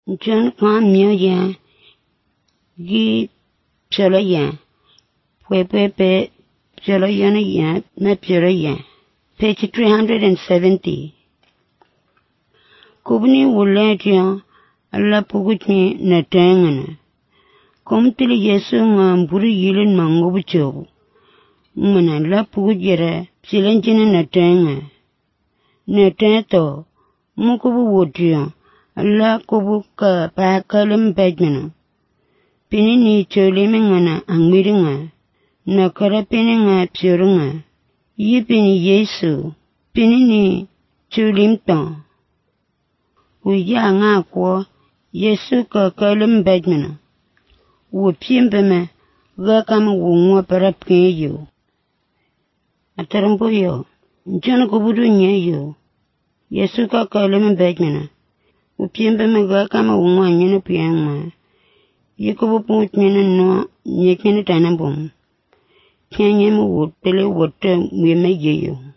John Kwan Mio Yan, Gi Psolo Yan, Pepe Psolo Yan Yan, Me Psolo Yan. Page 370. Kubni Wulajan, Allah Pugutni Natangana. Come till Yesu Mburi Yilin Mangobucho. Mana La Pugujere, Silenjina Natanga. Natanto, Mukubu Wudrian, Allah Kubuka Pakalim Bedmana. Pinini Cholimingana and Miringa, Nakara Pininga Purunga. Yipini Yesu, Pinini Chulimton. Uya nga kwa Yesu ka Kalim Bedmana. Wupimbeme, Gakam Wungwa Parapkin you. Atarambo yo, John Kubudu nye yo. Yesu ka Kalim Bedmana. Wupimbeme Gakam Wungwa Nina Piangma. Yikubu Puntmina no, Yakina Tanabum. Kanyam would tell what we may give you.